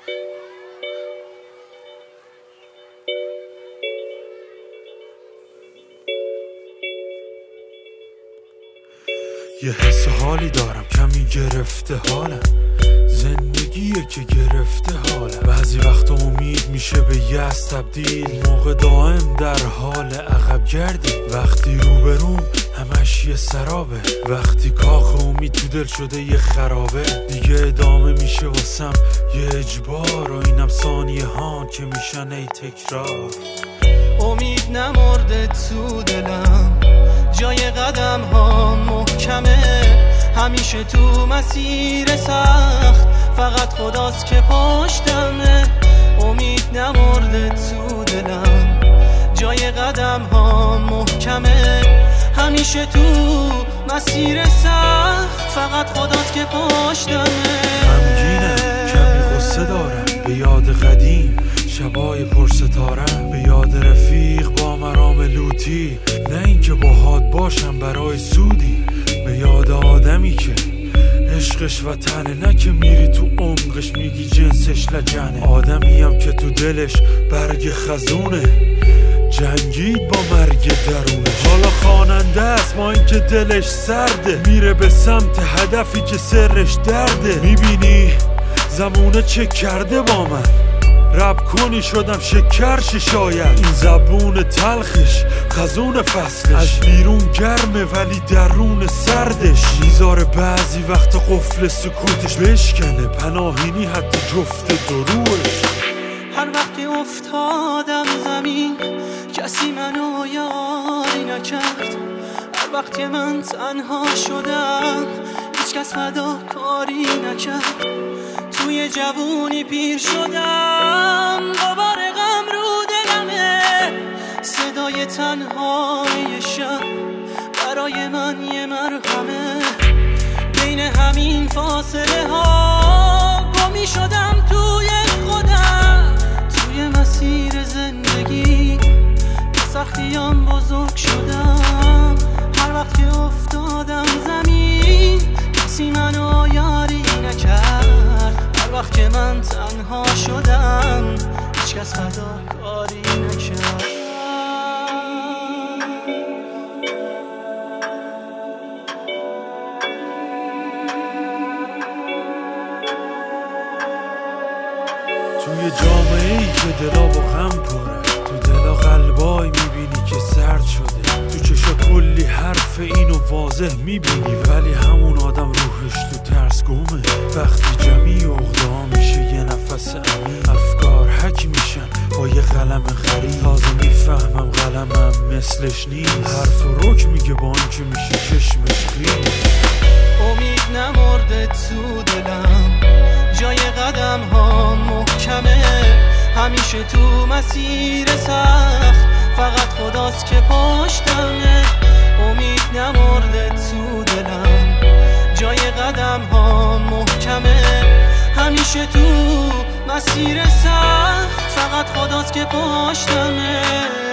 یه حس حالی دارم کمی گرفته حالم، زندگیه که گرفته حالم. بعضی وقت امید میشه به یأس تبدیل، موقع دائم در حال عقب گردی. وقتی روبروم همش یه سرابه، وقتی کاخ امید تو دل شده یه خرابه. دیگه ادامه میشه واسم یه اجبار، و اینم ثانیه ها که میشن ای تکرار. امید نمرده تو دلم، جای قدم ها محکمه. همیشه تو مسیر سخت فقط خداست که پشتمه. امید نمرده تو دلم، جای قدم ها محکمه. همیشه تو مسیر سخت فقط خداست که پشتمه. غمگینم کمی غصه دارم به یاد قدیم، شبای پرستارم به یاد رفیق با مرام لوتی. نه اینکه باهات باشم برای سودی، به یاد آدمی که عشقش وطنه، نه که میری تو عمقش میگی جنسش لجنه. آدمیم که تو دلش برگ خزونه، جنگید با مرگ درونه. حالا خواننده است ما این که دلش سرده، میره به سمت هدفی که سرش درده. میبینی زمونه چه کرده با من، رب کنی شدم شکرش. شاید این زبون تلخش خزون فصلش، از بیرون گرمه ولی درون سردش. میذاره بعضی وقت قفل سکوتش بشکنه، پناهینی حتی جفت دروش. هر وقتی افتادم زمین کسی منو یاری نکرد. هر وقتی من تنها شدم هیچ کس فداکاری نکرد. توی جوونی پیر شدم غبار غم رو دلمه. صدای تنهای شب برای من یه مرهمه. بین همین فاصله ها گمی شدم توی خودم. توی مسیر زندگی سختیام بزرگ شدم. هر وقت که افتادم زمین کسی منو یاری نکرد. هر وقت که من تنها شدم هیچ کس فداکاری نکرد. توی جامعه ای که دلا با غم پره، تو دلا قلبای میبینی که سرد شده. تو چشا کلی حرف اینو واضح میبینی، ولی همون آدم روحش تو ترس گمه. وقتی جمعی اغدا میشه یه نفس امین، افکار حک میشن با یه قلم خرید. تازه میفهمم قلمم مثلش نیست، حرف و رک میگه با این که میشه چشمش خیز. امید نمرده تو دلم، جای قدم ها محکمه. همیشه تو مسیر سخت فقط خداست که پشتمه. امید نمرده تو دلم، جای قدم ها محکمه. همیشه تو مسیر سخت فقط خداست که پشتمه.